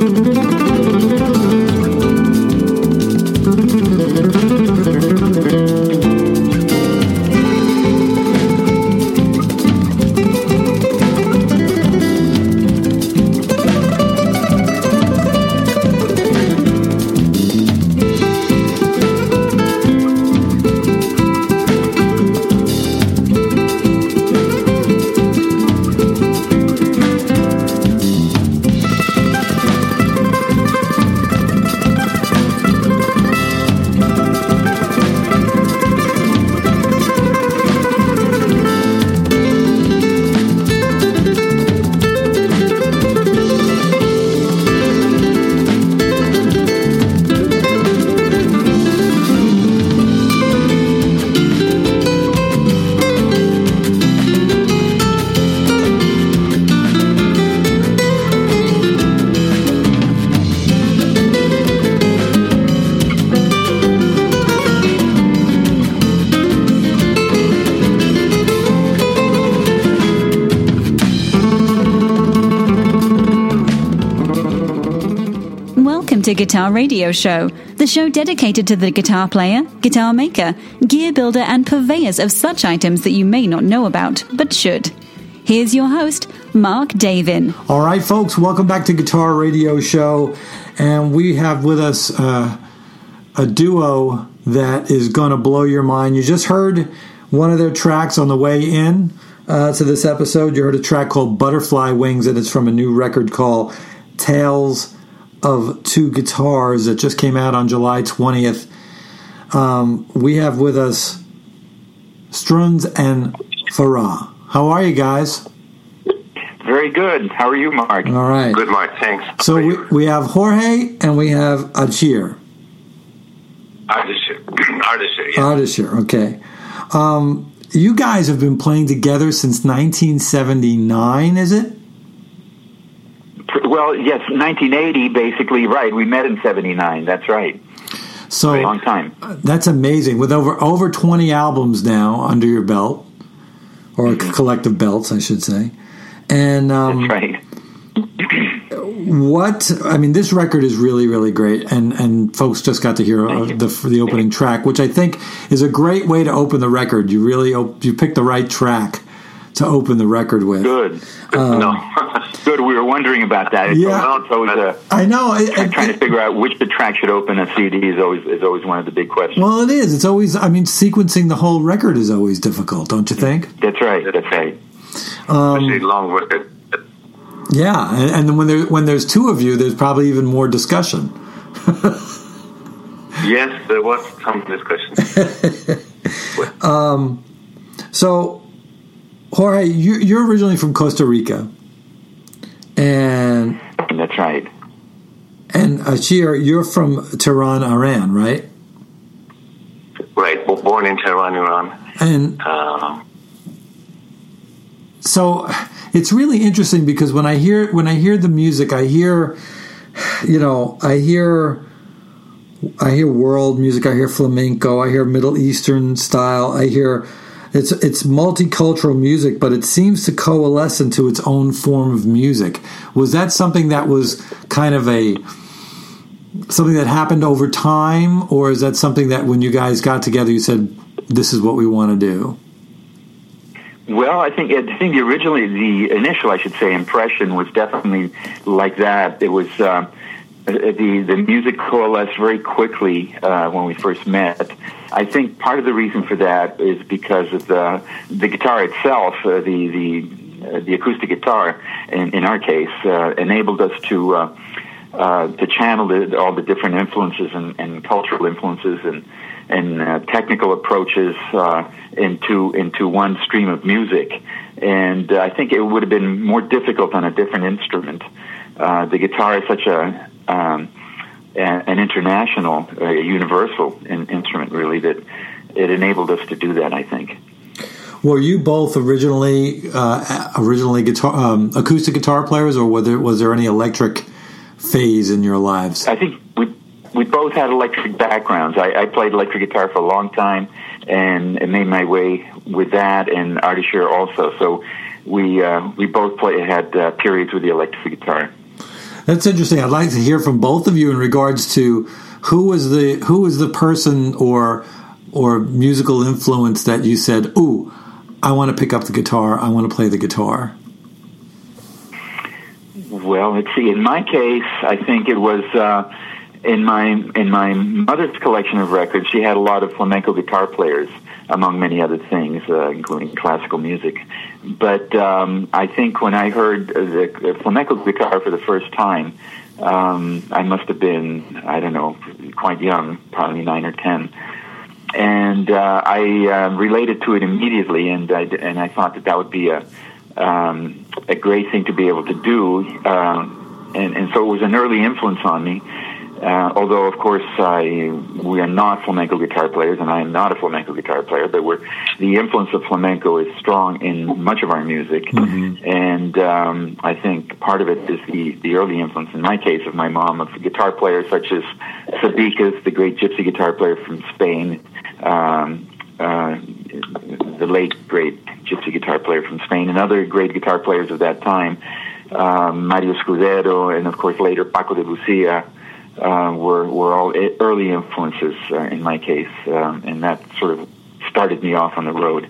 To Guitar Radio Show, the show dedicated to the guitar player, guitar maker, gear builder, and purveyors of such items that you may not know about, but should. Here's your host, Mark Davin. All right, folks, welcome back to Guitar Radio Show, and we have with us a duo that is going to blow your mind. You just heard one of their tracks on the way in to this episode. You heard a track called Butterfly Wings, and it's from a new record called Tales of Two Guitars that just came out on July 20th. We have with us Strunz and Farah. How are you guys? Very good. How are you, Mark? All right. Good, Mark. Thanks. So we have Jorge and we have Arshir. Ardeshir, yeah. Ardeshir, okay. You guys have been playing together since 1979, is it? Well, yes, 1980, basically, right. We met in 79. That's right. So long time. That's amazing. With over 20 albums now under your belt, or collective belts, I should say. And that's right. This record is really, really great, and folks just got to hear the opening track, which I think is a great way to open the record. You picked the right track to open the record with. Good. Good. We were wondering about that. Yeah. It's always I know. Trying to figure out which the track should open a CD is always one of the big questions. Well, it is. It's always. Sequencing the whole record is always difficult, don't you think? That's right. That's right. Especially long record. Yeah, and when there's two of you, there's probably even more discussion. Yes, there was some discussion. So. Jorge, you're originally from Costa Rica, and that's right. And Arshir, you're from Tehran, Iran, right? Right, born in Tehran, Iran. And so it's really interesting because when I hear the music, I hear world music, I hear flamenco, I hear Middle Eastern style, I hear. It's multicultural music, but it seems to coalesce into its own form of music. Was that something that was kind of something that happened over time, or is that something that when you guys got together you said, this is what we want to do? Well, I think the initial, I should say, impression was definitely like that. It was the music coalesced very quickly when we first met. I think part of the reason for that is because of the guitar itself, the acoustic guitar, in our case, enabled us to channel all the different influences and cultural influences and technical approaches into one stream of music. And I think it would have been more difficult on a different instrument. The guitar is such an international, universal instrument, really, that it enabled us to do that, I think. Were you both originally guitar, acoustic guitar players, or was there any electric phase in your lives? I think we both had electric backgrounds. I played electric guitar for a long time and made my way with that, and Ardeshir also. So we both had periods with the electric guitar. That's interesting. I'd like to hear from both of you in regards to who was the person or musical influence that you said, "Ooh, I want to pick up the guitar. I want to play the guitar." Well, let's see. In my case, I think it was in my mother's collection of records. She had a lot of flamenco guitar players, among many other things, including classical music. But I think when I heard the flamenco guitar for the first time, I must have been, I don't know, quite young, probably 9 or 10. And I related to it immediately, and I thought that would be a great thing to be able to do. And so it was an early influence on me. Although, of course, we are not flamenco guitar players, and I am not a flamenco guitar player, but the influence of flamenco is strong in much of our music. Mm-hmm. And I think part of it is the early influence, in my case, of my mom, of guitar players such as Sabicas, the great gypsy guitar player from Spain, the late great gypsy guitar player from Spain, and other great guitar players of that time, Mario Scudero, and, of course, later Paco de Lucia, were all early influences in my case, and that sort of started me off on the road.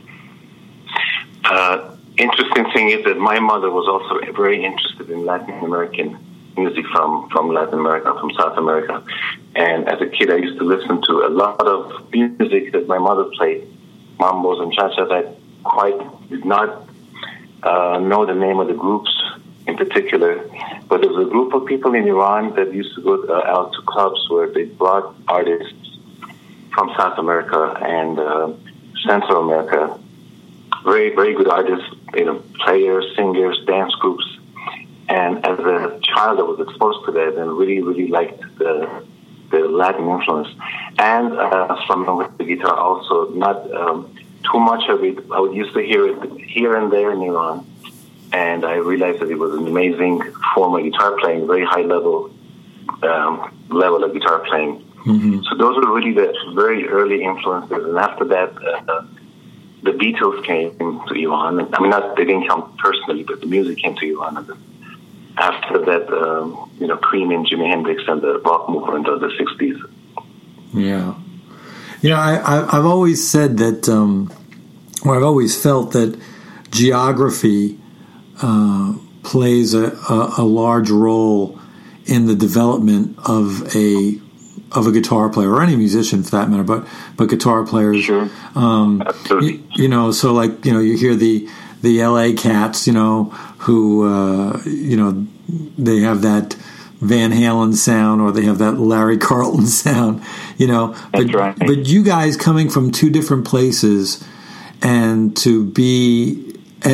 Interesting thing is that my mother was also very interested in Latin American music from Latin America, from South America. And as a kid, I used to listen to a lot of music that my mother played, mambos and cha-chas. I quite did not know the name of the groups in particular, but there was a group of people in Iran that used to go out to clubs where they brought artists from South America and Central America, very, very good artists, players, singers, dance groups. And as a child, I was exposed to that and really, really liked the Latin influence. And from with the guitar also, not too much of it. I would used to hear it here and there in Iran. And I realized that it was an amazing form of guitar playing, very high level of guitar playing. Mm-hmm. So those were really the very early influences. And after that, the Beatles came to Iran. I mean, they didn't come personally, but the music came to Iran. And after that, Cream and Jimi Hendrix and the rock movement of the 60s. Yeah. I've always said that, or I've always felt that geography plays a large role in the development of a guitar player, or any musician for that matter, but guitar players. Sure. Absolutely. So like you hear the LA Cats, who they have that Van Halen sound, or they have that Larry Carlton sound, That's right. But you guys coming from two different places, and to be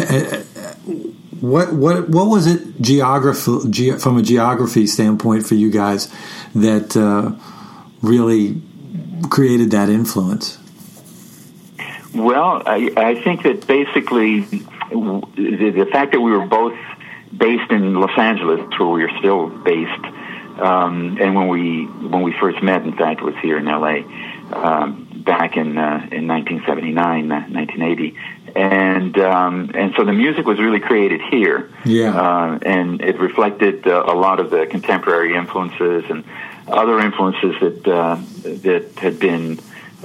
what was it from a geography standpoint for you guys that really created that influence? Well, I think that basically the fact that we were both based in Los Angeles, where we are still based, and when we first met, in fact, was here in LA back in 1979, 1980. And so the music was really created here. Yeah. And it reflected a lot of the contemporary influences and other influences that had been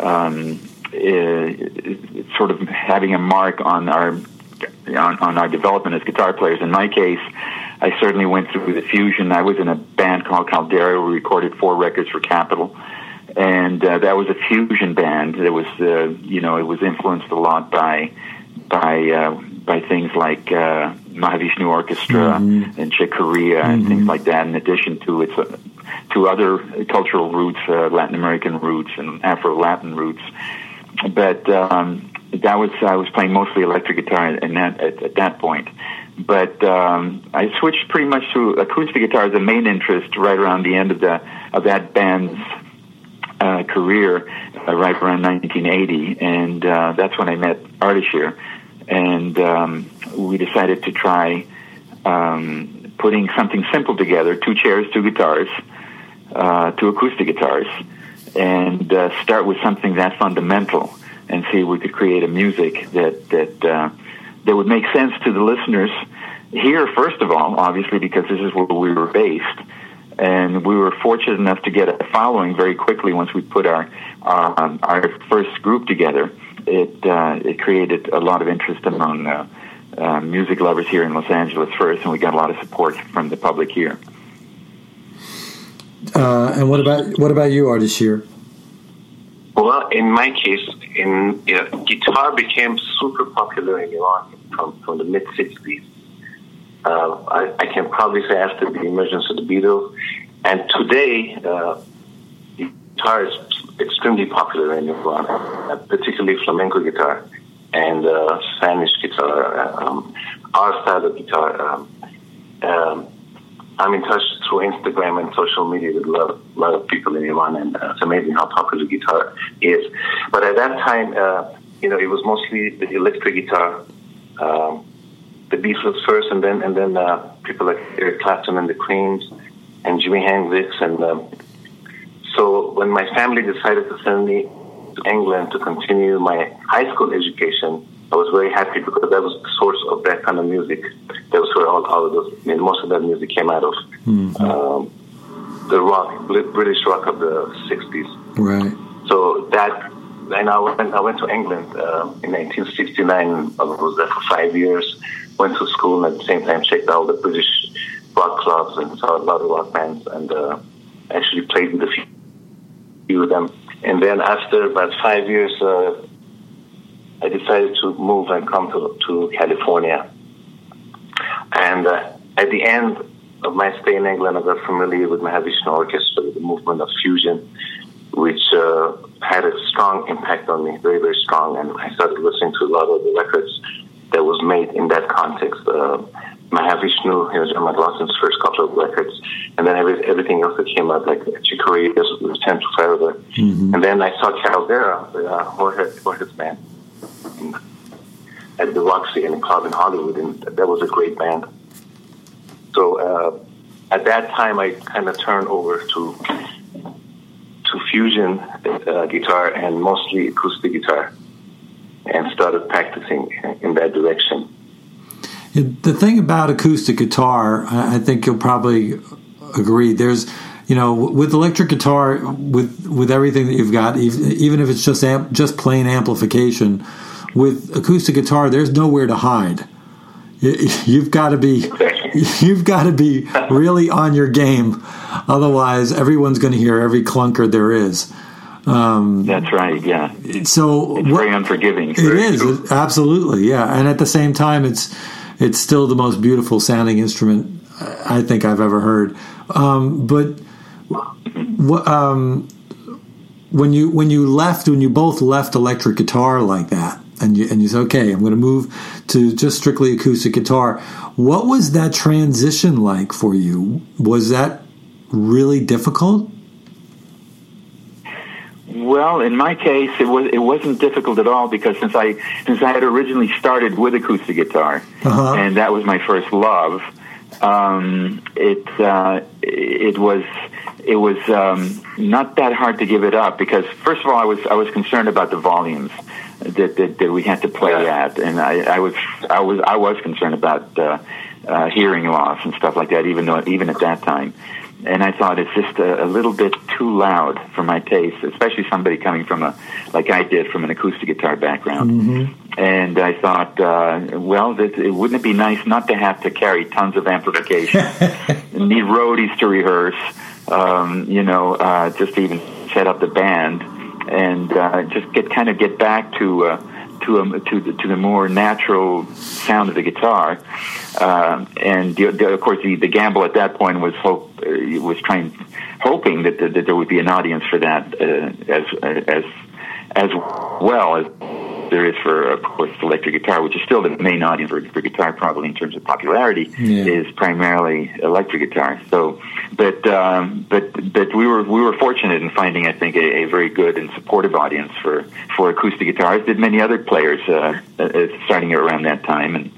sort of having a mark on our development as guitar players. In my case, I certainly went through the fusion. I was in a band called Caldera. We recorded 4 records for Capitol. And that was a fusion band. It was, it was influenced a lot by things like Mahavishnu Orchestra and Chick Corea and things like that. In addition to to other cultural roots, Latin American roots and Afro-Latin roots. But I was playing mostly electric guitar at that point. But I switched pretty much to acoustic guitar as a main interest right around the end of that band's career, right around 1980, and that's when I met Ardashir, and we decided to try putting something simple together: 2 chairs, 2 guitars, 2 acoustic guitars, and start with something that fundamental, and see if we could create a music that would make sense to the listeners here, first of all, obviously, because this is where we were based, And we were fortunate enough to get a following very quickly once we put our first group together. It created a lot of interest among music lovers here in Los Angeles first, and we got a lot of support from the public here. And what about you, Ardeshir? Well, in my case, guitar became super popular in Iran from the mid-'60s. I can probably say after the emergence of the Beatles. And today, guitar is extremely popular in Iran, particularly flamenco guitar and Spanish guitar, our style of guitar. I'm in touch through Instagram and social media with a lot of people in Iran, and it's amazing how popular guitar is. But at that time, it was mostly the electric guitar, the Beatles first, and then people like Eric Clapton and the Creams and Jimi Hendrix. And so when my family decided to send me to England to continue my high school education, I was very happy because that was the source of that kind of music. That was where all of those, most of that music came out of. Mm-hmm. The rock, British rock of the 60s. Right. So and I went to England in 1969. I was there for 5 years. Went to school and at the same time checked out the British rock clubs and saw a lot of rock bands, and actually played with a few of them. And then after about 5 years, I decided to move and come to California. And at the end of my stay in England, I got familiar with Mahavishnu Orchestra, the movement of fusion, which had a strong impact on me, very, very strong. And I started listening to a lot of the records that was made in that context. Mahavishnu, John McLaughlin's first couple of records, and then everything else that came out, like Chick Corea's Return to Forever. Mm-hmm. And then I saw Caldera, Jorge's band, at the Roxy in a club in Hollywood, and that was a great band. So at that time, I kind of turned over to fusion guitar and mostly acoustic guitar, and started practicing in that direction. The thing about acoustic guitar, I think you'll probably agree, there's, with electric guitar, with everything that you've got, even if it's just plain amplification, with acoustic guitar, there's nowhere to hide. You've got to be really on your game, otherwise everyone's going to hear every clunker there is. That's right. Yeah. So it's very unforgiving. It is absolutely, yeah. And at the same time, it's still the most beautiful sounding instrument I think I've ever heard. But when you both left electric guitar like that, and you said, okay, I'm going to move to just strictly acoustic guitar. What was that transition like for you? Was that really difficult? Well, in my case, it wasn't difficult at all, because since I had originally started with acoustic guitar, uh-huh. and that was my first love, it was not that hard to give it up, because first of all, I was concerned about the volumes that we had to play at, and I was concerned about hearing loss and stuff like that, even at that time. And I thought it's just a little bit too loud for my taste, especially somebody coming from like I did, from an acoustic guitar background. Mm-hmm. And I thought, wouldn't it be nice not to have to carry tons of amplification, need roadies to rehearse, just to even set up the band, and just get back to the more natural sound of the guitar, and of course the gamble at that point was hoping that there would be an audience for that as well as there is for, of course, electric guitar, which is still the main audience for guitar, probably in terms of popularity, is primarily electric guitar. So, but we were fortunate in finding, I think, a very good and supportive audience for acoustic guitar, as did many other players starting around that time, and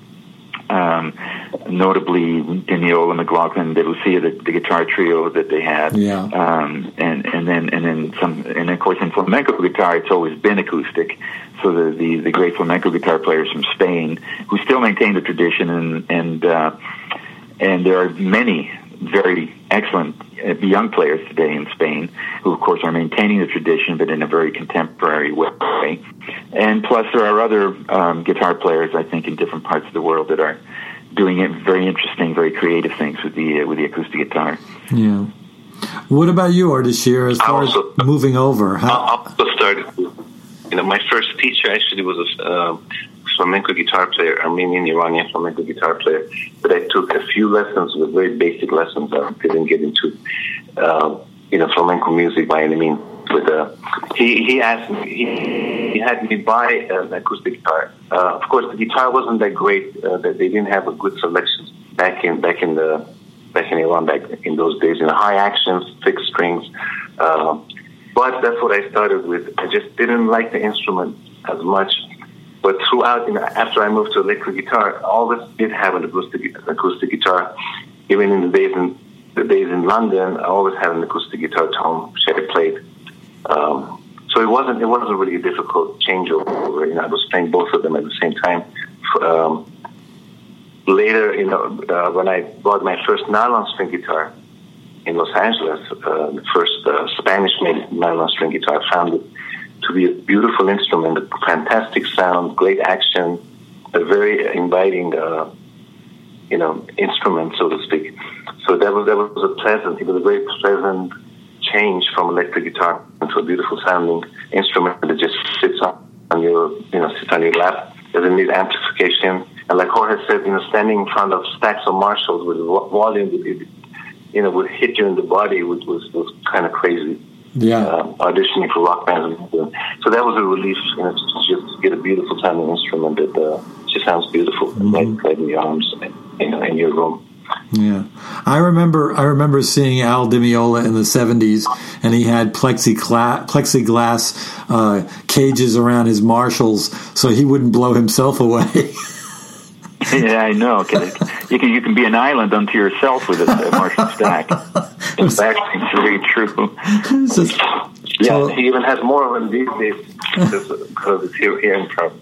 notably Daniola, McLaughlin, DeLucia, the guitar trio that they had, and then some, and of course in flamenco guitar it's always been acoustic. So the great flamenco guitar players from Spain who still maintain the tradition, and there are many very excellent young players today in Spain, who of course are maintaining the tradition, but in a very contemporary way. And plus, there are other guitar players, I think, in different parts of the world that are doing it very interesting, very creative things with the acoustic guitar. Yeah. What about you, Ardashir, as far as moving over? I also started. My first teacher actually was a flamenco guitar player, Armenian-Iranian flamenco guitar player. But I took a few lessons, with very basic lessons. I didn't get into, flamenco music by any means. But he asked me, he had me buy an acoustic guitar. Of course, the guitar wasn't that great. They didn't have a good selection back in Iran back in those days. High actions, fixed strings. But that's what I started with. I just didn't like the instrument as much. But throughout, after I moved to electric guitar, I always did have an acoustic guitar. Even in the days in London, I always had an acoustic guitar tone, which I played. So it wasn't really a difficult changeover. I was playing both of them at the same time. Later, when I bought my first nylon string guitar in Los Angeles, the first Spanish-made nylon string guitar, I found it to be a beautiful instrument, a fantastic sound, great action, a very inviting, instrument, so to speak. So that was a very pleasant change from electric guitar into a beautiful sounding instrument that just sits on your lap. Doesn't need amplification. And like Jorge said, standing in front of stacks of Marshalls with volume, would hit you in the body, which was kind of crazy. Yeah. Auditioning for rock bands. So that was a relief, to just get a beautiful sounding instrument that just sounds beautiful, right in your arms, in your room. Yeah, I remember seeing Al Di Meola in the 70s, and he had plexiglass cages around his Marshalls so he wouldn't blow himself away. Yeah, I know. You can be an island unto yourself with a Marshall stack. In fact, it's very true. He even has more of them these days because it's here in Trump.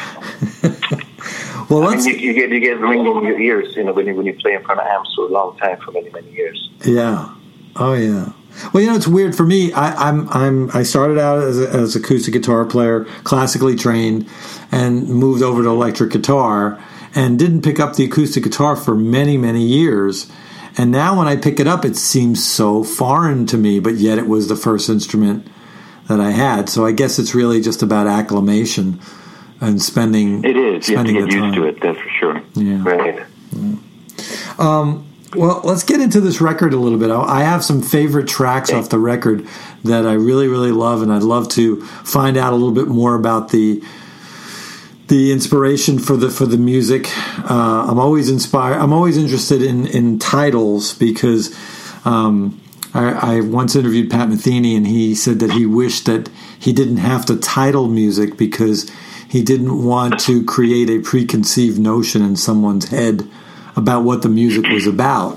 Well, you get ringing in your ears, when you play in front of amps for a long time, for many, many years. Yeah. Oh yeah. Well, it's weird for me. I started out as acoustic guitar player, classically trained, and moved over to electric guitar, and didn't pick up the acoustic guitar for many, many years. And now when I pick it up, it seems so foreign to me, but yet it was the first instrument that I had. So I guess it's really just about acclimation and spending. It is. You have to get used to it, that's for sure. Yeah. Right. Yeah. Well, let's get into this record a little bit. I have some favorite tracks off the record that I really, really love, and I'd love to find out a little bit more about the inspiration for the music. I'm always inspired. I'm always interested in titles because I once interviewed Pat Metheny, and he said that he wished that he didn't have to title music because he didn't want to create a preconceived notion in someone's head about what the music was about.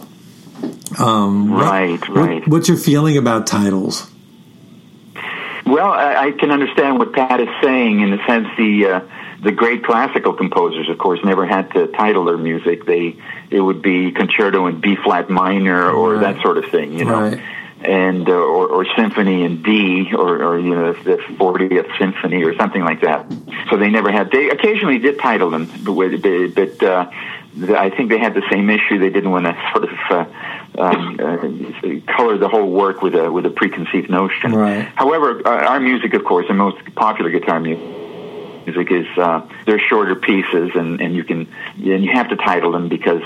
Right. What's your feeling about titles? Well, I can understand what Pat is saying in the sense the great classical composers, of course, never had to title their music. It would be concerto in B flat minor or that sort of thing, Right. And or symphony in D or the 40th symphony or something like that. So they never had. They occasionally did title them, but I think they had the same issue. They didn't want to sort of color the whole work with a preconceived notion. Right. However, our music, of course, the most popular guitar music is they're shorter pieces, and you have to title them because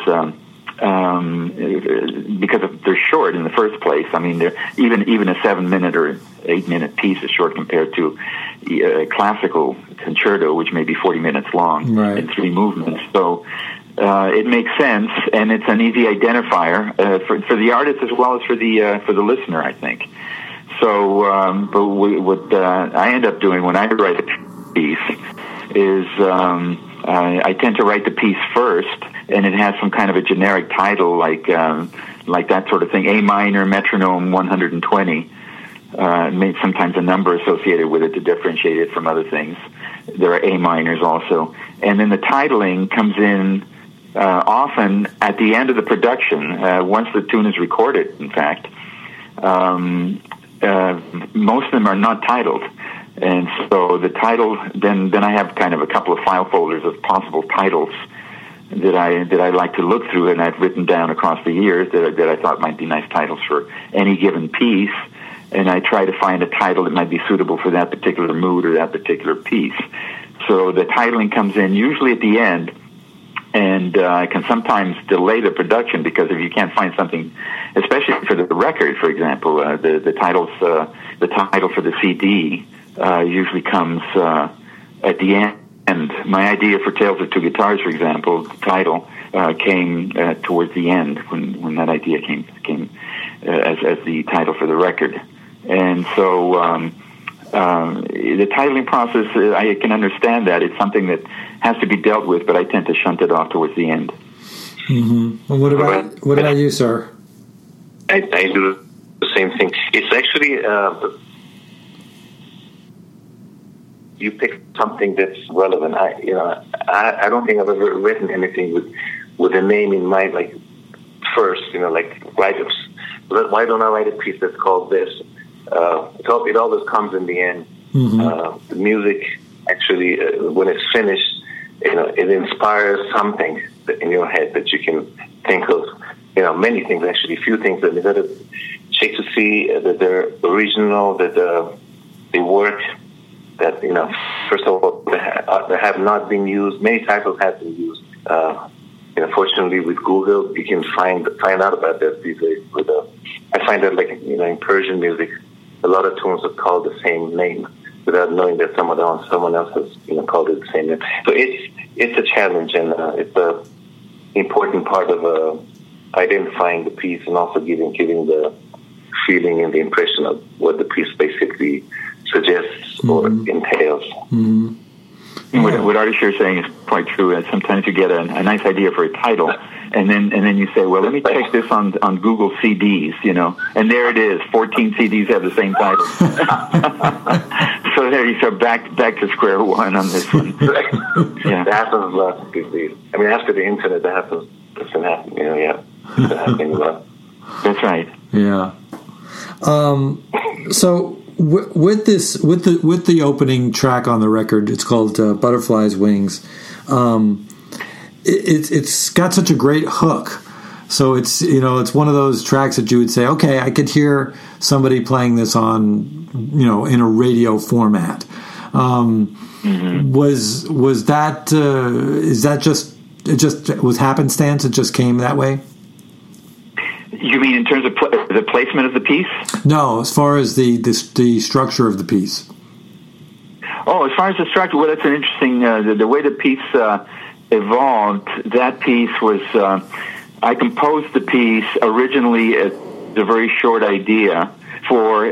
they're short in the first place. I mean, they're even a 7-minute or 8-minute piece is short compared to a classical concerto, which may be 40 minutes long in 3 movements. So it makes sense, and it's an easy identifier for the artist as well as for the listener, I think. So, but what I end up doing when I write a piece is I tend to write the piece first, and it has some kind of a generic title like that sort of thing. A minor metronome 120. Sometimes a number associated with it to differentiate it from other things. There are A minors also, and then the titling comes in often at the end of the production, once the tune is recorded, in fact, most of them are not titled. And so the title, then I have kind of a couple of file folders of possible titles that I like to look through, and I've written down across the years that I thought might be nice titles for any given piece, and I try to find a title that might be suitable for that particular mood or that particular piece. So the titling comes in usually at the end, and I can sometimes delay the production because if you can't find something, especially for the record, for example, the title for the CD usually comes at the end. And my idea for Tales of Two Guitars, for example, the title came towards the end when that idea came as the title for the record. And so the titling process, I can understand that. It's something that has to be dealt with, but I tend to shunt it off towards the end. Mm-hmm. Well, what about you, sir? I do the same thing. It's actually... you pick something that's relevant. I don't think I've ever written anything with a name in mind, like first, like why don't I write a piece that's called this? It always comes in the end. Mm-hmm. The music actually, when it's finished, it inspires something in your head that you can think of. Many things actually, few things that you got to check to see that they're original, that they work. That first of all, they have not been used. Many titles have been used. Fortunately, with Google, you can find out about that these days. I find that, in Persian music, a lot of tunes are called the same name without knowing that someone else has called it the same name. So it's a challenge, and it's a important part of identifying the piece and also giving the feeling and the impression of what the piece basically suggests or entails. Mm-hmm. What Ardeshir is saying is quite true. Sometimes you get a nice idea for a title, and then you say, well, let me check this on Google CDs, and there it is. 14 CDs have the same title. So there you go, back to square one on this one. Yeah. That happens a lot these days. I mean, after the internet, that doesn't happen. It's happening a lot. That's right. Yeah. So. With the opening track on the record, it's called Butterfly's Wings. It's got such a great hook. So it's one of those tracks that you would say, okay, I could hear somebody playing this on in a radio format. Mm-hmm. Was that is that just was happenstance? It just came that way. You mean in terms of the placement of the piece? No, as far as the structure of the piece. Oh, as far as the structure, well, that's an interesting. The way the piece evolved. That piece was. I composed the piece originally as a very short idea for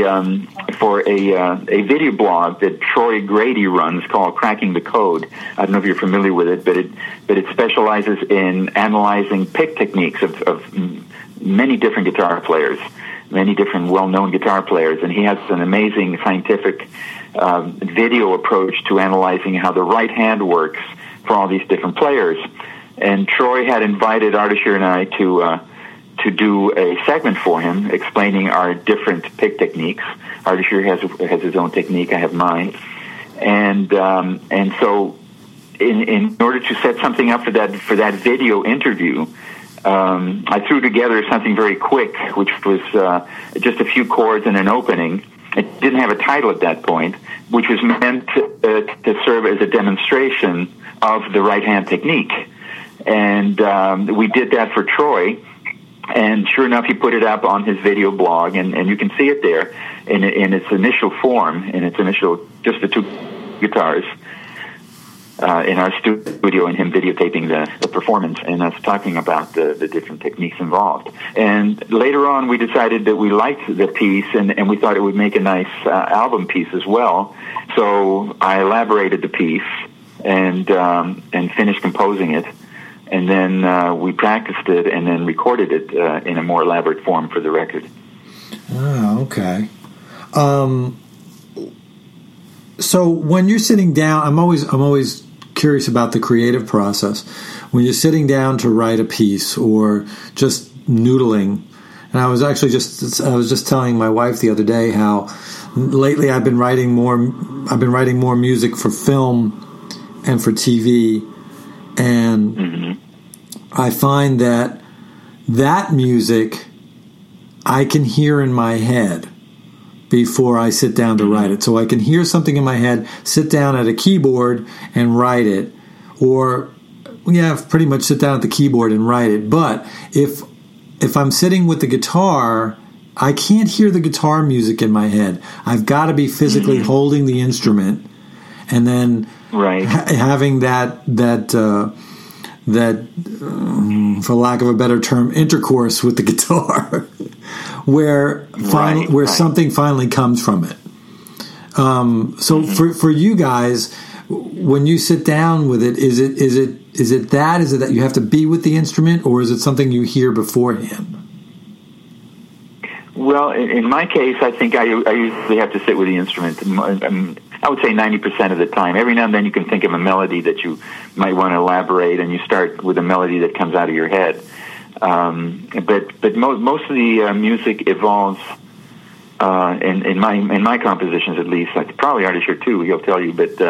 a video blog that Troy Grady runs called Cracking the Code. I don't know if you're familiar with it, but it specializes in analyzing pick techniques of many different guitar players, many different well-known guitar players, and he has an amazing scientific video approach to analyzing how the right hand works for all these different players. And Troy had invited Ardeshir and I to do a segment for him explaining our different pick techniques. Ardeshir has his own technique, I have mine, and so in order to set something up for that video interview. I threw together something very quick, which was just a few chords and an opening. It didn't have a title at that point, which was meant to serve as a demonstration of the right-hand technique. And we did that for Troy, and sure enough, he put it up on his video blog, and you can see it there in its initial form, just the two guitars. In our studio and him videotaping the performance and us talking about the different techniques involved. And later on, we decided that we liked the piece and we thought it would make a nice album piece as well. So I elaborated the piece and finished composing it. And then we practiced it and then recorded it in a more elaborate form for the record. Oh, okay. So when you're sitting down, I'm always curious about the creative process. When you're sitting down to write a piece or just noodling, and I was just telling my wife the other day how lately I've been writing more music for film and for TV, and I find that music I can hear in my head before I sit down to write it. So I can hear something in my head, sit down at a keyboard and write it, or pretty much sit down at the keyboard and write it. But if I'm sitting with the guitar, I can't hear the guitar music in my head. I've got to be physically holding the instrument, and then having that for lack of a better term, intercourse with the guitar, where something finally comes from it. So for you guys, when you sit down with it, is it that you have to be with the instrument, or is it something you hear beforehand? Well, in my case, I think I usually have to sit with the instrument. I would say 90% of the time. Every now and then you can think of a melody that you might want to elaborate, and you start with a melody that comes out of your head. But most of the music evolves in my compositions, at least. Probably artists here too. He'll tell you, but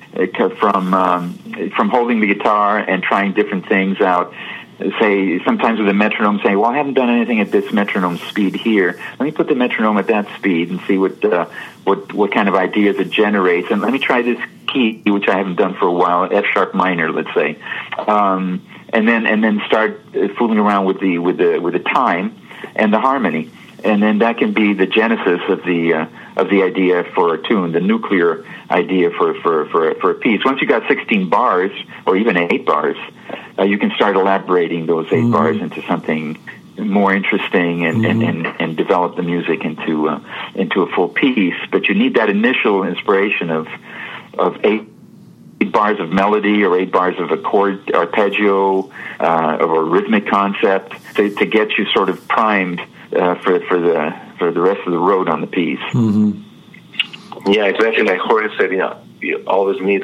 from holding the guitar and trying different things out. Say sometimes with a metronome, saying, "Well, I haven't done anything at this metronome speed here. Let me put the metronome at that speed and see what kind of ideas it generates. And let me try this key, which I haven't done for a while, F sharp minor, let's say, and then start fooling around with the time and the harmony, and then that can be the genesis of the idea for a tune, the nuclear idea for a piece. Once you got 16 bars or even 8 bars, you can start elaborating those 8 bars into something more interesting and develop the music into a full piece. But you need that initial inspiration of 8 bars of melody or 8 bars of a chord arpeggio or a rhythmic concept to get you sort of primed for the rest of the road on the piece. Yeah, exactly. Like Jorge said, you always need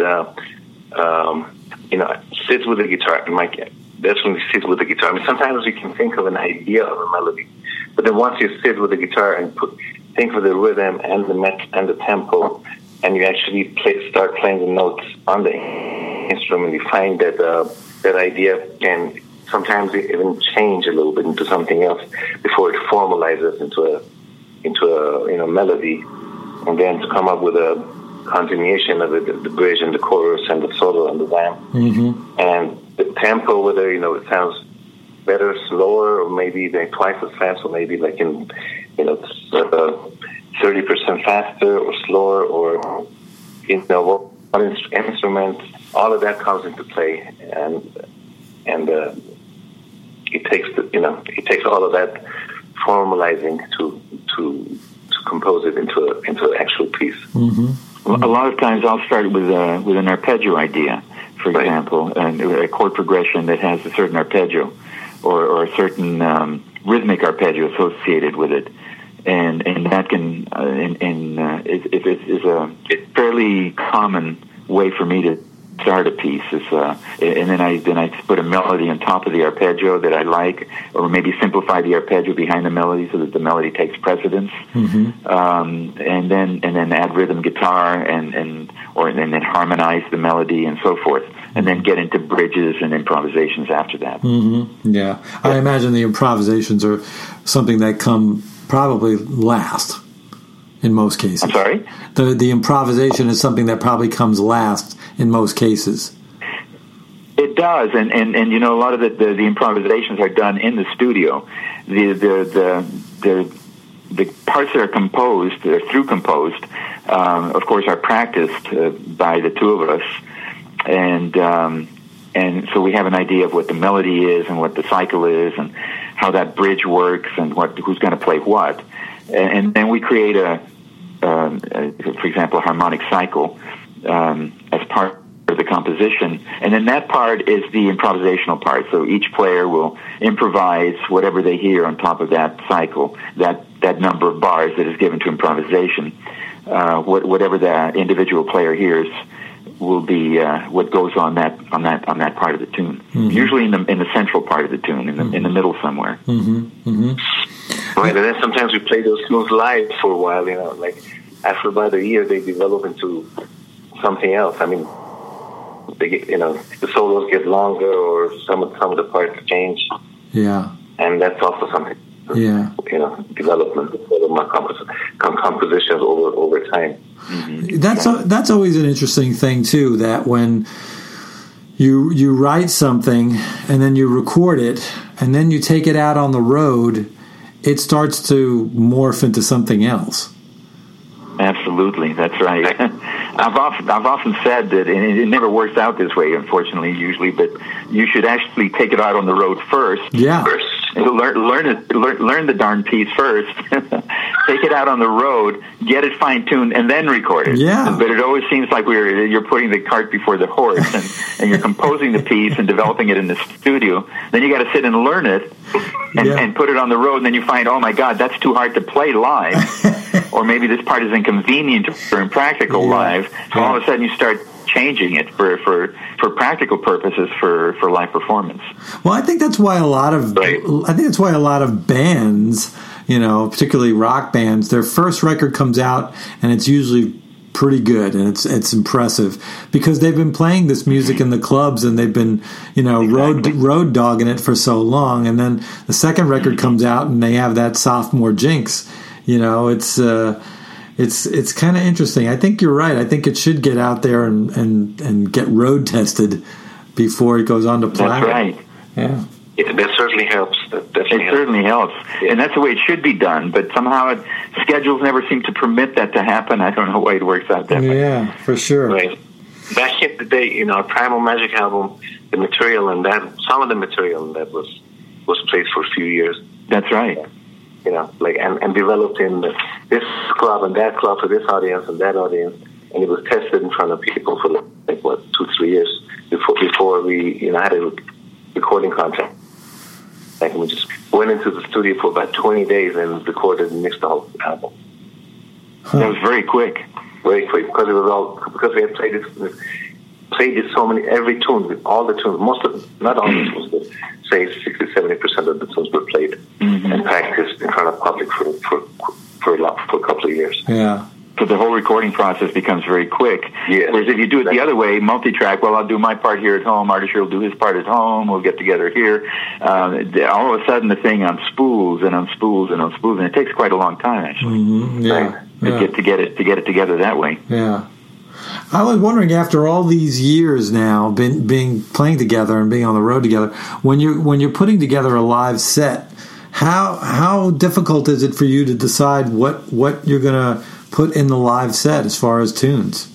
sit with the guitar. And that's when you sit with the guitar. I mean, sometimes you can think of an idea of a melody, but then once you sit with the guitar and think of the rhythm and the tempo, and you actually start playing the notes on the instrument, you find that that idea can sometimes even change a little bit into something else before it formalizes into a melody, and then to come up with a continuation of it, the bridge and the chorus and the solo and the vamp, and the tempo, whether it sounds better, slower, or maybe like twice as fast, or maybe like 30% faster or slower, or what instrument, all of that comes into play, and it takes all of that formalizing to compose it into an actual piece. A lot of times I'll start with an arpeggio idea, for example, and a chord progression that has a certain arpeggio or a certain rhythmic arpeggio associated with it, and that can is a fairly common way for me to start a piece. And then I put a melody on top of the arpeggio that I like, or maybe simplify the arpeggio behind the melody so that the melody takes precedence. And then add rhythm guitar and then harmonize the melody and so forth, and then get into bridges and improvisations after that. Yeah, I imagine the improvisations are something that come probably last in most cases. I'm sorry? The improvisation is something that probably comes last in most cases. It does, and a lot of the improvisations are done in the studio. The parts that are composed, of course, are practiced by the two of us, and so we have an idea of what the melody is and what the cycle is and how that bridge works and who's going to play what, and then we create for example, a harmonic cycle as part of the composition, and then that part is the improvisational part. So each player will improvise whatever they hear on top of that cycle, that number of bars that is given to improvisation. Whatever the individual player hears will be what goes on that part of the tune. Mm-hmm. Usually in the central part of the tune, in the middle somewhere. Mm-hmm. Mm-hmm. Right, and then sometimes we play those tunes live for a while. Like after about a year, they develop into something else. I mean, they get, the solos get longer, or some of the parts change. Yeah, and that's also something. Yeah, development of my compositions over time. Mm-hmm. That's always an interesting thing too. That when you write something and then you record it and then you take it out on the road, it starts to morph into something else. Absolutely, that's right. I've often said that, and it never works out this way, unfortunately, usually. But you should actually take it out on the road first. Yeah. Learn the darn piece first. Take it out on the road, get it fine-tuned, and then record it. Yeah. But it always seems like you're putting the cart before the horse, and you're composing the piece and developing it in the studio. Then you got to sit and learn it and put it on the road, and then you find, oh my God, that's too hard to play live, or maybe this part is inconvenient or impractical live. So all of a sudden you start changing it for practical purposes for live performance. Well, I think that's why a lot of bands, particularly rock bands, their first record comes out and it's usually pretty good and it's impressive because they've been playing this music in the clubs and they've been road dogging it for so long, and then the second record comes out and they have that sophomore jinx. It's kind of interesting. I think you're right. I think it should get out there and get road tested before it goes on to play. That's right. Yeah. That certainly helps. Certainly helps. Yeah. And that's the way it should be done. But somehow schedules never seem to permit that to happen. I don't know why it works out that way. Yeah, for sure. Right. Back in the day, our Primal Magic album, the material and some of the material that was played for a few years. That's right. And developed in this club and that club for this audience and that audience, and it was tested in front of people for 2-3 years before we had a recording contract. And we just went into the studio for about 20 days and recorded and mixed the whole album. Huh. That was very quick. Very quick, because we had played it so many, every tune, all the tunes, not all the tunes, but say 60-70% of the tunes were played and practiced in front of public for a couple of years. Yeah. So the whole recording process becomes very quick. Yes. Whereas if you do it the other way, multi-track, well, I'll do my part here at home, Artisher will do his part at home, we'll get together here. All of a sudden the thing on spools and on spools and on spools, and it takes quite a long time, actually. Mm-hmm. Yeah. To get it together that way. Yeah. I was wondering, after all these years now, being playing together and being on the road together, when you're putting together a live set, how difficult is it for you to decide what you're going to put in the live set as far as tunes?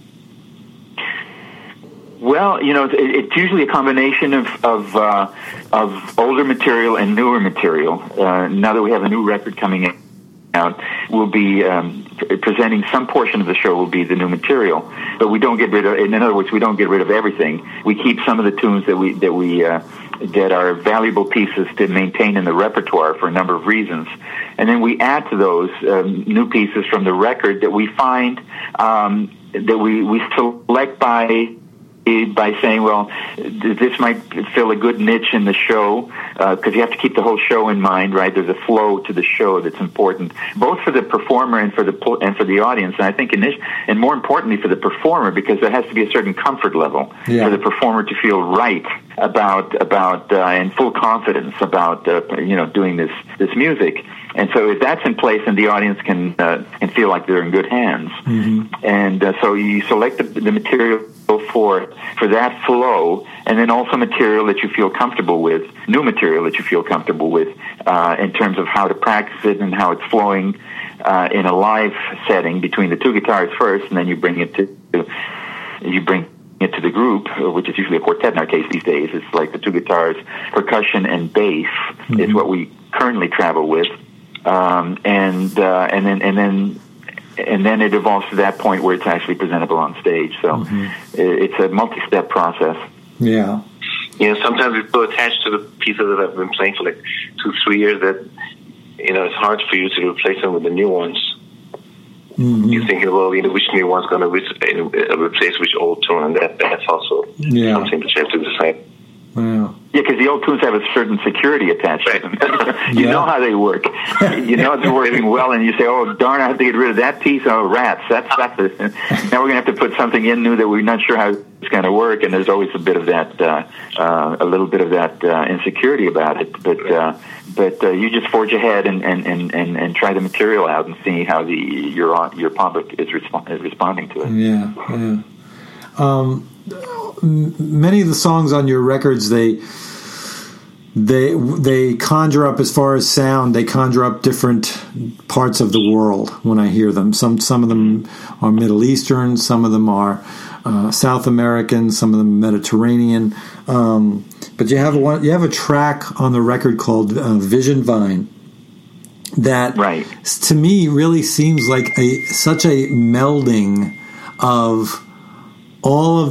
Well, it's usually a combination of older material and newer material. Now that we have a new record coming in, we'll be presenting some portion of the show will be the new material, but we don't get rid of. In other words, we don't get rid of everything. We keep some of the tunes that are valuable pieces to maintain in the repertoire for a number of reasons, and then we add to those new pieces from the record that we find that we select by saying, well, this might fill a good niche in the show, because you have to keep the whole show in mind, right? There's a flow to the show that's important, both for the performer and for the audience. And I think and more importantly for the performer, because there has to be a certain comfort level for the performer to feel right about and full confidence about doing this music. And so if that's in place, then the audience can feel like they're in good hands. Mm-hmm. And so you select the material for that flow, and then also material that you feel comfortable with, new material that you feel comfortable with, in terms of how to practice it and how it's flowing in a live setting between the two guitars first, and then you bring it to the group, which is usually a quartet in our case these days. It's like the two guitars, percussion and bass is what we currently travel with, and then it evolves to that point where it's actually presentable on stage. So it's a multi-step process. Yeah. Sometimes it's so attached to the pieces that I've been playing for 2-3 years that it's hard for you to replace them with the new ones. You're thinking, well, which new one's going to replace which old tune, and that's also something that you have to decide. Wow. Yeah, because the old tunes have a certain security attached to them. You know how they work. You know it's working well, and you say, "Oh, darn! I have to get rid of that piece." Oh, rats! That's now we're going to have to put something in new that we're not sure how it's going to work. And there's always a bit of that, a little bit of that insecurity about it. But you just forge ahead and try the material out and see how your public is responding to it. Yeah. Many of the songs on your records, they conjure up, as far as sound, they conjure up different parts of the world when I hear them. Some of them are Middle Eastern, some of them are South American, some of them Mediterranean. But you have a track on the record called Vision Vine that, to me, really seems like such a melding of all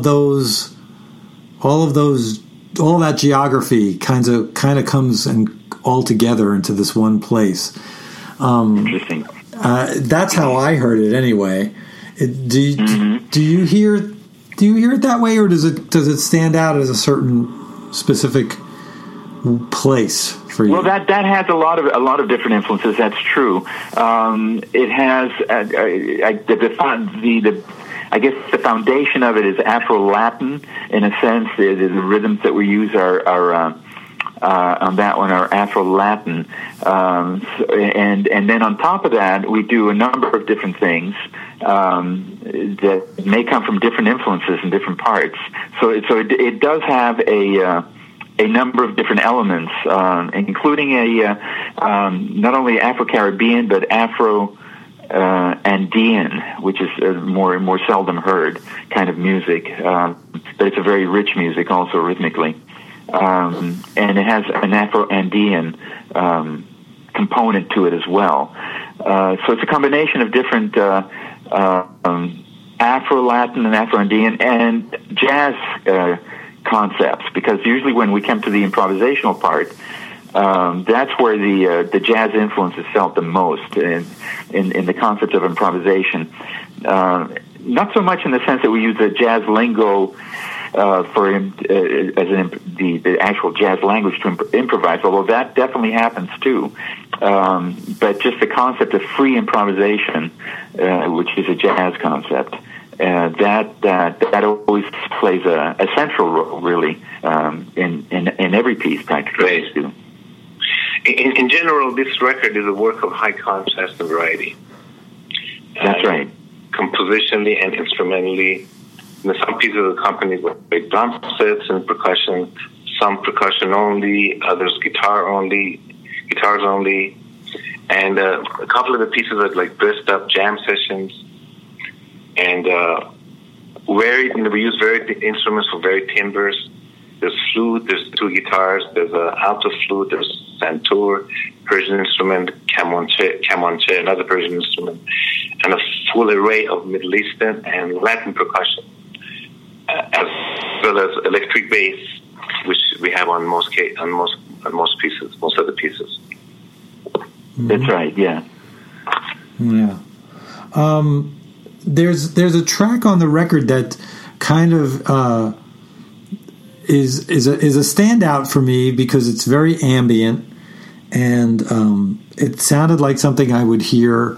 that geography kind of comes and all together into this one place. Interesting. That's how I heard it anyway. Do you hear it that way, or does it stand out as a certain specific place for you? Well, that has a lot of different influences. That's true. It has I guess the foundation of it is Afro-Latin, in a sense. The rhythms that we use are on that one are Afro-Latin, and then on top of that, we do a number of different things that may come from different influences in different parts. So it does have a number of different elements, including not only Afro-Caribbean but Afro-Andean, which is more seldom heard kind of music, but it's a very rich music also rhythmically, and it has an Afro-Andean component to it as well. So it's a combination of different Afro-Latin and Afro-Andean and jazz concepts, because usually when we come to the improvisational part, that's where the jazz influence is felt the most in the concept of improvisation. Not so much in the sense that we use the jazz lingo the actual jazz language to improvise, although that definitely happens too. But just the concept of free improvisation, which is a jazz concept, that always plays a central role, really, in every piece practically. Right. In general, this record is a work of high contrast and variety. That's right. Compositionally and instrumentally. Some pieces are accompanied with drum sets and percussion, some percussion only, others guitars only, and a couple of the pieces are like dressed up jam sessions. And we use varied instruments for varied timbres. There's flute, there's two guitars, there's an alto flute, there's santur, Persian instrument, kamanche, another Persian instrument, and a full array of Middle Eastern and Latin percussion, as well as electric bass, which we have on most pieces, most of the pieces. That's right. Yeah. Yeah. There's a track on the record that kind of is a standout for me because it's very ambient, and it sounded like something I would hear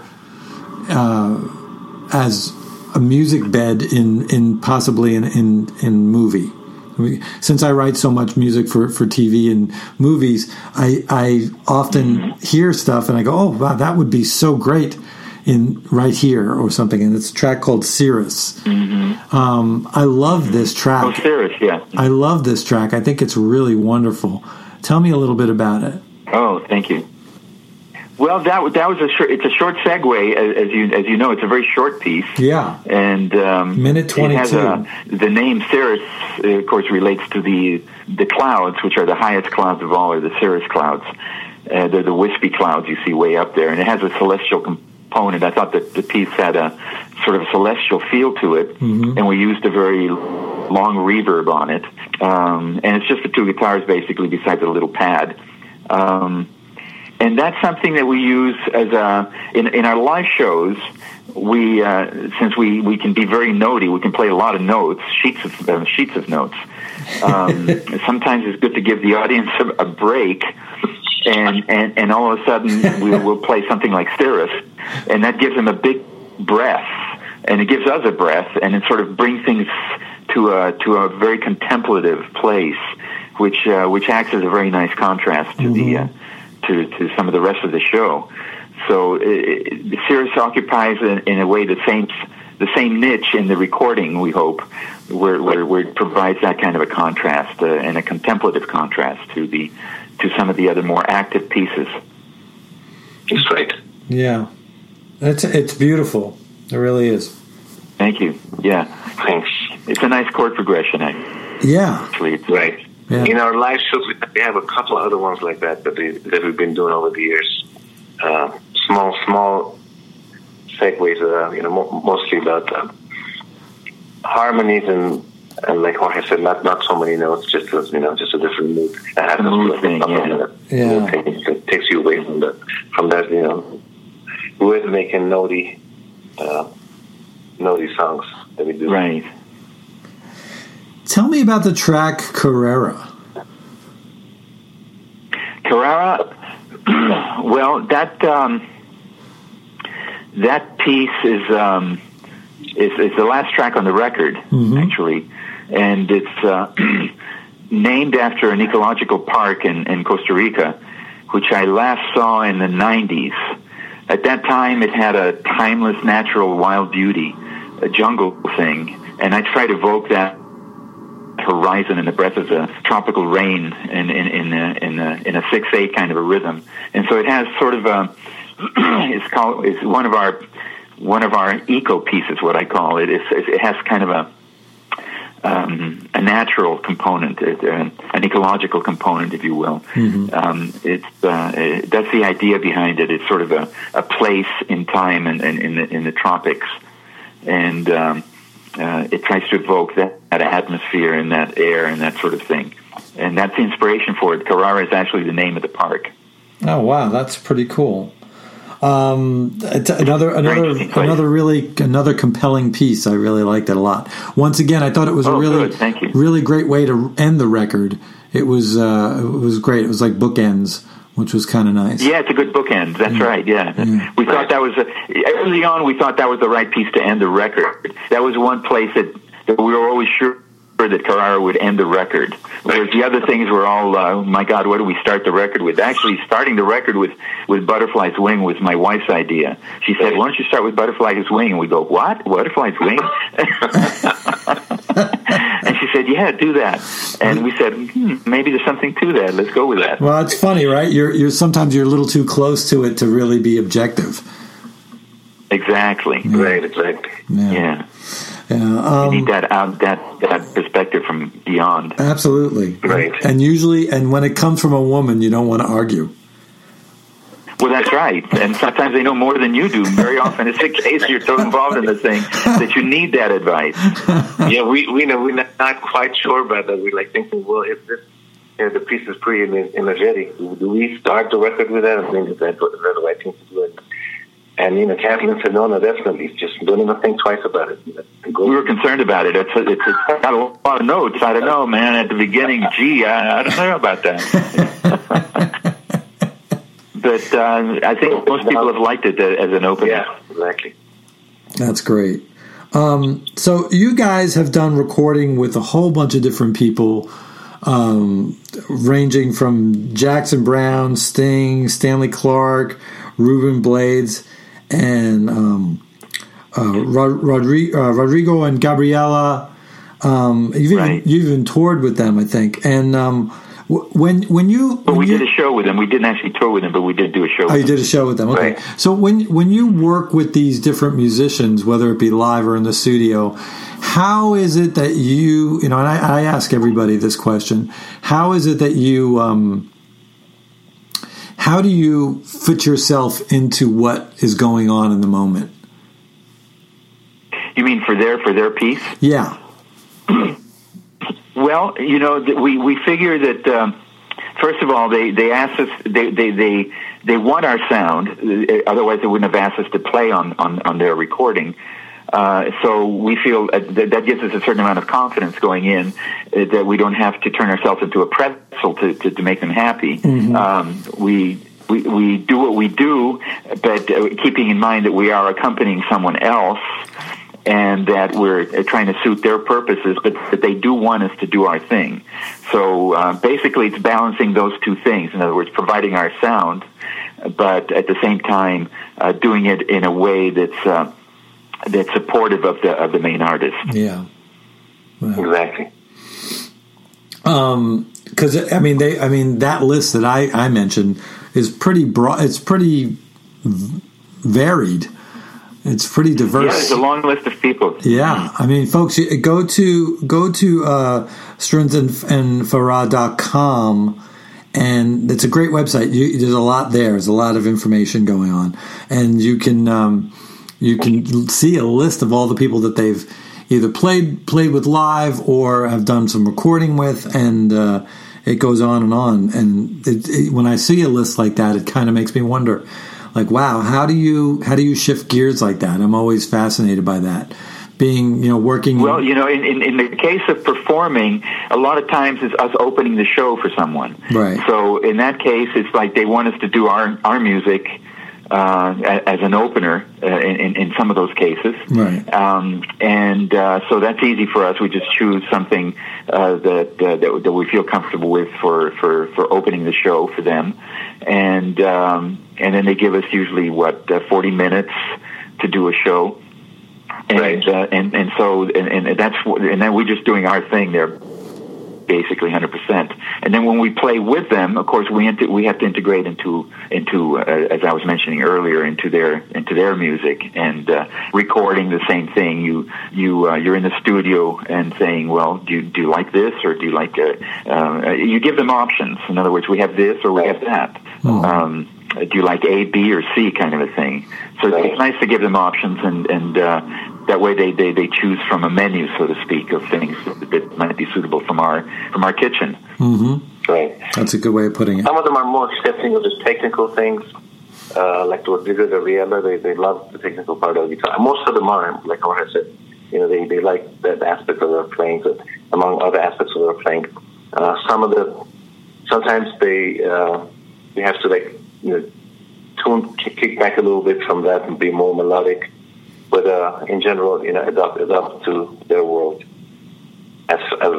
as a music bed in possibly in movie. Since I write so much music for TV and movies, I often hear stuff and I go, oh wow, that would be so great in right here or something. And it's a track called Cirrus. I love this track. Oh, Cirrus, yeah. I love this track. I think it's really wonderful. Tell me a little bit about it. Oh, thank you. Well, it's a short segue, as you know. It's a very short piece. Yeah. And minute 22. The name Cirrus, of course, relates to the clouds, which are the highest clouds of all, are the cirrus clouds. They're the wispy clouds you see way up there, and it has a celestial component. I thought that the piece had a sort of a celestial feel to it, and we used a very long reverb on it. And it's just the two guitars, basically, besides a little pad. And that's something that we use as in our live shows. We since we can be very notey, we can play a lot of notes, sheets of notes. Sometimes it's good to give the audience a break, and all of a sudden we'll play something like Cirrus, and that gives them a big breath, and it gives us a breath, and it sort of brings things to a very contemplative place, which acts as a very nice contrast to the to some of the rest of the show. So Cirrus occupies in a way the same niche in the recording, we hope, where it provides that kind of a contrast and a contemplative contrast to some of the other more active pieces. That's right. Yeah, it's beautiful. It really is. Thank you. Yeah, Thanks. It's a nice chord progression. Yeah, Actually, it's Right. Yeah. In our live shows, we have a couple of other ones like that we've been doing over the years. Small segues, mostly about harmonies and like Jorge said, not so many notes, just a different mood. a mood thing, yeah. It takes you away from that, rhythmic and notey songs that we do. Right. Tell me about the track Carrera. Carrera, well, that piece is the last track on the record, actually, and it's named after an ecological park in Costa Rica, which I last saw in the 90s. At that time, it had a timeless, natural, wild beauty, a jungle thing, and I try to evoke that horizon and the breath of the tropical rain in a 6/8 kind of a rhythm, and so it has sort of it's one of our eco pieces, what I call it. It has kind of a natural component, an ecological component, if you will. That's the idea behind it. It's sort of a place in time and in the tropics, and it tries to evoke that atmosphere and that air and that sort of thing. And that's the inspiration for it. Carrera is actually the name of the park. Oh wow, that's pretty cool. Another compelling piece. I really liked it a lot. Once again, I thought it was a really great way to end the record. It was great. It was like bookends, which was kind of nice. Yeah, it's a good bookend. That's right. Yeah, we thought that was early on. We thought that was the right piece to end the record. That was one place that we were always sure that Carrera would end the record. Whereas the other things were all, my God, what do we start the record with? Actually, starting the record with Butterfly's Wing was my wife's idea. She said, "Why don't you start with Butterfly's Wing?" And we go, "What? Butterfly's Wing?" And she said, "Yeah, do that." And we said, maybe there's something to that. Let's go with that. Well, it's funny, right? You're sometimes you're a little too close to it to really be objective. Exactly. Yeah. Right, exactly. Yeah. You need that perspective from beyond. Absolutely. Right. And usually, when it comes from a woman, you don't want to argue. Well, that's right. And sometimes they know more than you do. Very often it's the case you're so involved in the thing that you need that advice. Yeah, we're not quite sure about that. We're like thinking, well, if this, the piece is pretty energetic, do we start the record with that? I think that's the right thing to do. And Kathleen said, no, definitely. Just don't even think twice about it. We were concerned about it. It's got a lot of notes. I don't know, man. At the beginning, I don't know about that. But I think most people have liked it as an opener. Yeah, exactly. That's great. So you guys have done recording with a whole bunch of different people, ranging from Jackson Browne, Sting, Stanley Clarke, Ruben Blades, and Rodrigo and Gabriela. You've even toured with them, I think. And when you did a show with them. We didn't actually tour with them, but we did do a show with them. You did a show with them. Okay. Right. So when you work with these different musicians, whether it be live or in the studio, how is it that you and I ask everybody this question, how is it that you how do you fit yourself into what is going on in the moment? You mean for their piece? Yeah. Well, we figure that first of all, they asked us, they want our sound, otherwise they wouldn't have asked us to play on their recording. So we feel that gives us a certain amount of confidence going in, that we don't have to turn ourselves into a pretzel to make them happy. Mm-hmm. We do what we do, but keeping in mind that we are accompanying someone else, and that we're trying to suit their purposes, but that they do want us to do our thing. So basically it's balancing those two things. In other words, providing our sound, but at the same time doing it in a way that's supportive of the main artist. Yeah. Wow. Exactly. Because that list that I mentioned is pretty broad. It's pretty varied. It's pretty diverse. Yeah, it's a long list of people. Yeah, I mean, folks, go to StearnsandFarah.com, and it's a great website. There's a lot there. There's a lot of information going on, and you can see a list of all the people that they've either played with live or have done some recording with, and it goes on and on. And when I see a list like that, it kind of makes me wonder, like, wow, how do you shift gears like that? I'm always fascinated by that. Working. Well, in the case of performing, a lot of times it's us opening the show for someone. Right. So in that case, it's like they want us to do our music as an opener in some of those cases. Right. So that's easy for us. We just choose something that we feel comfortable with for opening the show for them, and then they give us usually 40 minutes to do a show. And, right. And then we're just doing our thing there, basically 100%. And then when we play with them, of course, we have to integrate into as I was mentioning earlier, into their music, and recording the same thing. You're in the studio and saying, well, do you like this, or do you like you give them options. In other words, we have this or we have that. Oh. Do you like A, B, or C, kind of a thing? So it's nice to give them options, and that way they choose from a menu, so to speak, of things that might be suitable from our kitchen. Mm-hmm. Right. That's a good way of putting it. Some of them are more accepting of just technical things, like what Digger the Riella. They love the technical part of the guitar. Most of them are, like I said, they like that aspect of their playing, but among other aspects of their playing. Sometimes they have to kick back a little bit from that and be more melodic, but in general, adapt to their world at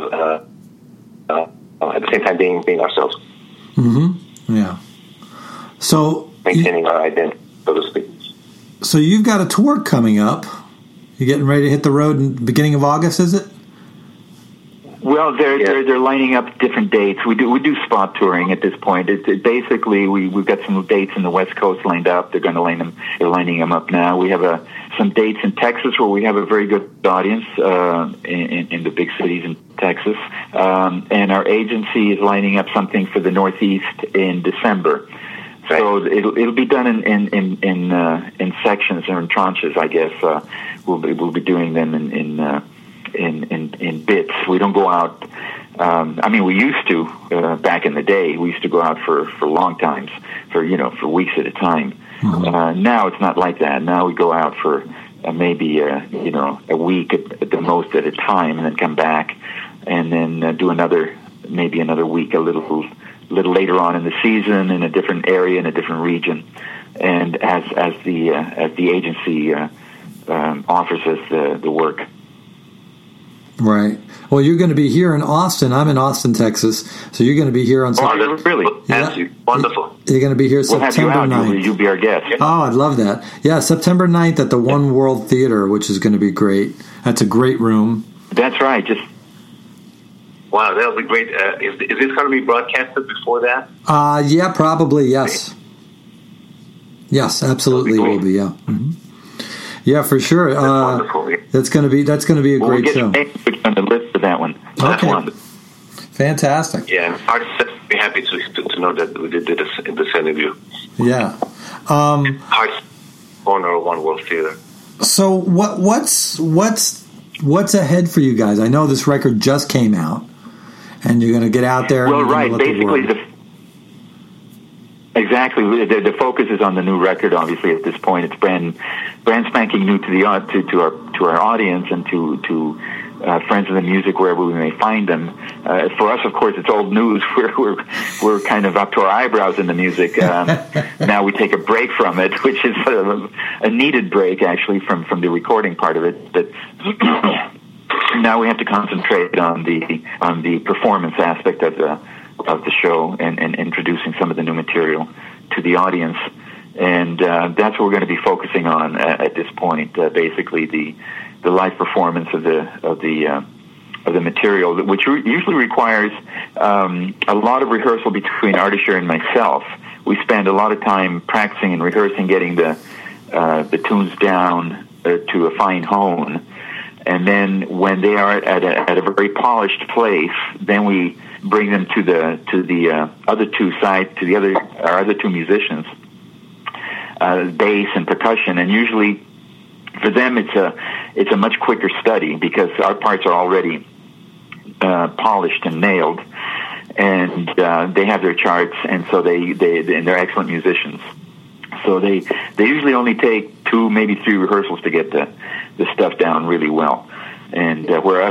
the same time being ourselves. Mm-hmm. Yeah. So maintaining our identity, so to speak. So you've got a tour coming up. You're getting ready to hit the road in the beginning of August, is it? Well, they're lining up different dates. We do spot touring at this point. Basically we've got some dates in the West Coast lined up. They're lining them up now. We have some dates in Texas where we have a very good audience in the big cities in Texas, and our agency is lining up something for the Northeast in December. Right. So it'll be done in sections or in tranches, I guess. We'll be doing them in bits. We don't go out. We used to back in the day. We used to go out for long times, for weeks at a time. Mm-hmm. Now it's not like that. Now we go out for maybe a week at the most at a time, and then come back, and then do another week a little later on in the season in a different area, in a different region, and as the agency offers us the work. Right. Well, you're going to be here in Austin. I'm in Austin, Texas. So you're going to be here on September. Oh, really? Yeah. Wonderful. You're going to be here September 9th. You'll be our guest. Oh, I'd love that. Yeah, September 9th at the One World Theater, which is going to be great. That's a great room. That's right. Wow, that'll be great. Is this going to be broadcasted before that? Yeah, probably, yes. Yes, absolutely it will be, yeah. Mm-hmm. Yeah, for sure. That's wonderful. That's going to be a great show. We'll get on the list for that one. Okay. Fantastic. Yeah, I'd be happy to know that we did this interview. Yeah. Hearts Corner One World Theater. So what's ahead for you guys? I know this record just came out, and you're going to get out there. Well, right. Basically, exactly. The focus is on the new record. Obviously, at this point, it's brand spanking new to our audience and to friends of the music wherever we may find them. For us, of course, it's old news. We're kind of up to our eyebrows in the music. Now we take a break from it, which is a needed break actually from the recording part of it. But now we have to concentrate on the performance aspect of the show and introducing some of the new material to the audience. And that's what we're going to be focusing on at this point. Basically, the live performance of the material, which usually requires a lot of rehearsal between Ardeshir and myself. We spend a lot of time practicing and rehearsing, getting the tunes down to a fine hone, and then when they are at a very polished place, then we bring them to the other two sides, our other two musicians, bass and percussion, and usually for them it's a much quicker study because our parts are already polished and nailed, and they have their charts, and so they're excellent musicians. So they usually only take 2, maybe 3 rehearsals to get the stuff down really well, and whereas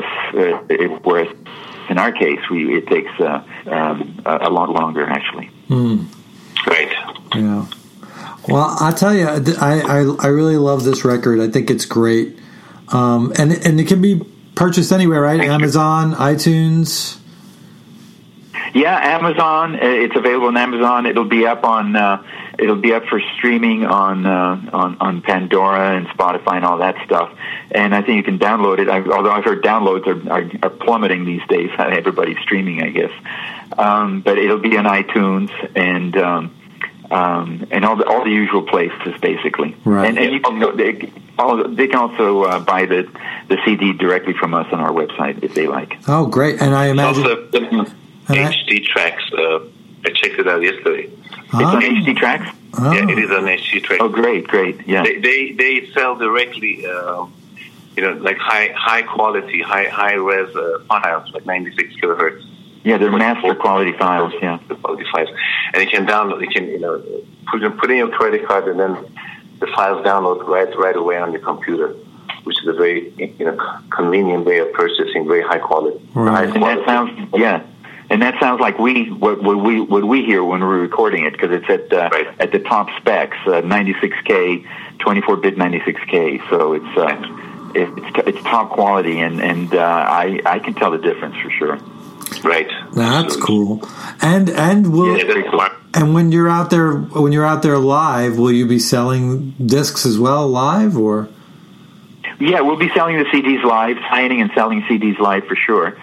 in our case it takes a lot longer actually. Great. Yeah. Well, I'll tell you, I really love this record. I think it's great, and it can be purchased anywhere, right? Amazon, iTunes. Yeah, Amazon. It's available on Amazon. It'll be up for streaming on Pandora and Spotify and all that stuff. And I think you can download it. Although I've heard downloads are plummeting these days. Everybody's streaming, I guess. But it'll be on iTunes and all the usual places, basically. Right. And you can they can also buy the CD directly from us on our website if they like. Oh, great! And I imagine also HD tracks. I checked it out yesterday. It's on HD tracks. Oh. Yeah, it is on HD tracks. Oh, great! Yeah, they sell directly. Like high quality, high res files, like 96 kilohertz. Yeah, they're master quality files. Yeah, the quality files, and you can download. You can put in your credit card, and then the files download right away on your computer, which is a very convenient way of purchasing very high quality. Right. And that sounds like what we hear when we're recording it, because it's at the top specs, 96K, 24-bit 96K. So it's top quality, and I can tell the difference for sure. Right. That's cool. And very cool. And when you're out there live, will you be selling discs as well live, or? Yeah, we'll be selling the CDs live, signing and selling CDs live for sure.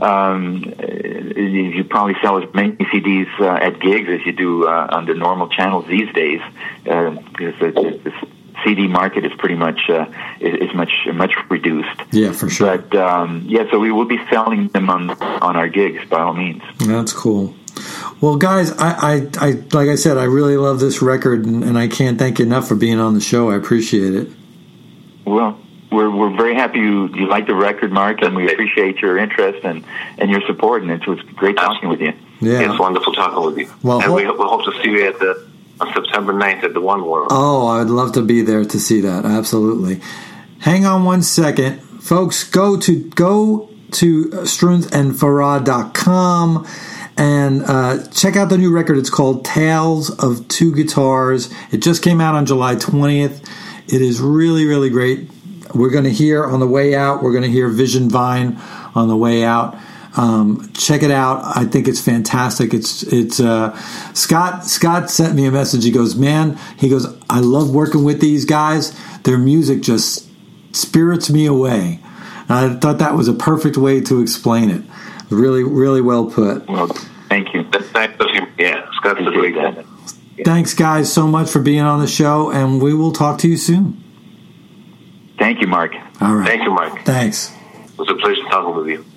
You probably sell as many CDs at gigs as you do on the normal channels these days, because the CD market is pretty much is much reduced. Yeah, for sure. But so we will be selling them on our gigs by all means. That's cool. Well, guys, I like I said, I really love this record, and I can't thank you enough for being on the show. I appreciate it. Well, we're very happy you like the record, Mark, and we appreciate your interest and your support. And it was great talking with you. Yeah, it's wonderful talking with you. Well, and we'll hope to see you on September 9th at the One World. Oh, I'd love to be there to see that. Absolutely. Hang on one second, folks. Go to strunsandfarad.com and check out the new record. It's called Tales of Two Guitars. It just came out on July 20th. It is really, really great. We're going to hear on the way out. We're going to hear Vision Vine on the way out. Check it out. I think it's fantastic. It's Scott sent me a message. He goes, I love working with these guys. Their music just spirits me away. And I thought that was a perfect way to explain it. Really, really well put. Well, thank you. That's nice of you. Yeah, Scott's a great guy. Thanks, guys, so much for being on the show, and we will talk to you soon. Thank you, Mark. All right. Thank you, Mark. Thanks. It was a pleasure talking with you.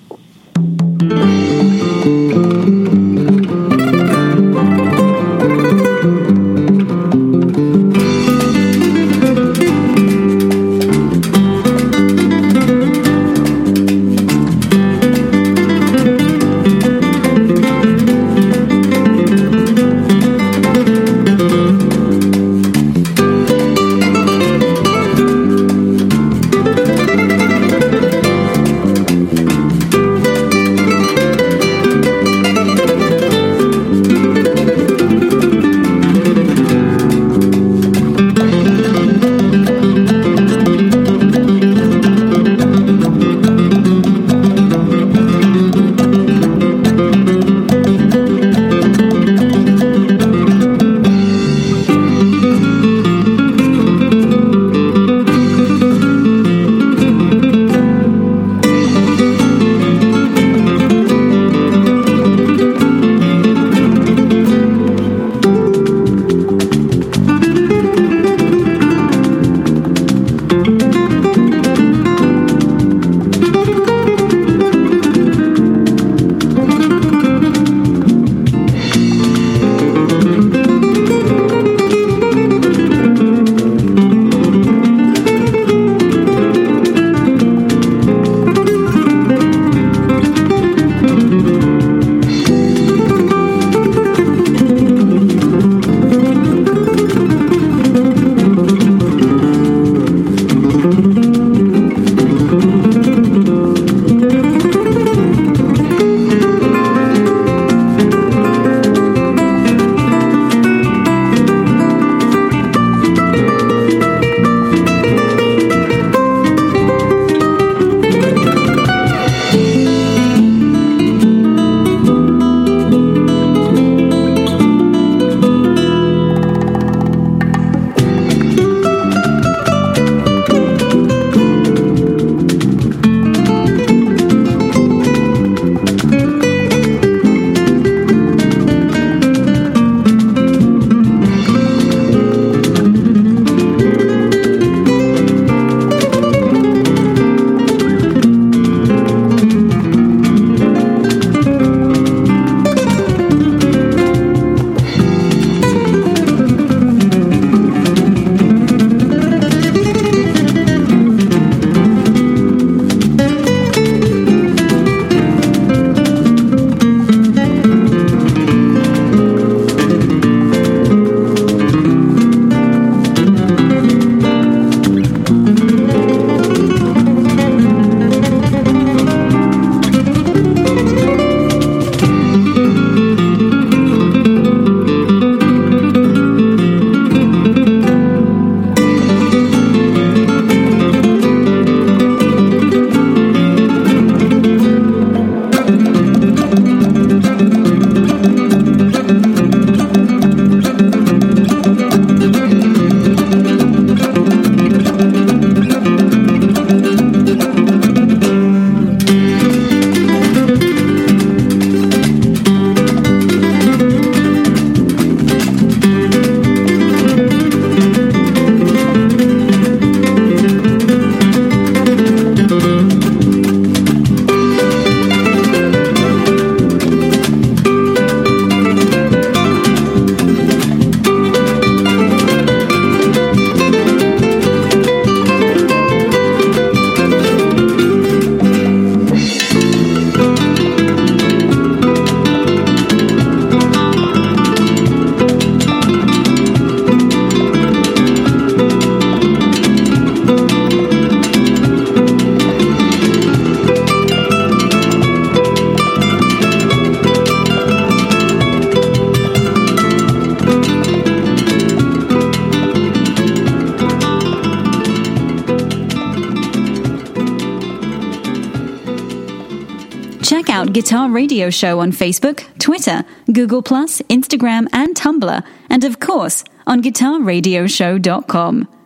Check out Guitar Radio Show on Facebook, Twitter, Google+, Instagram, and Tumblr, and of course, on guitarradioshow.com.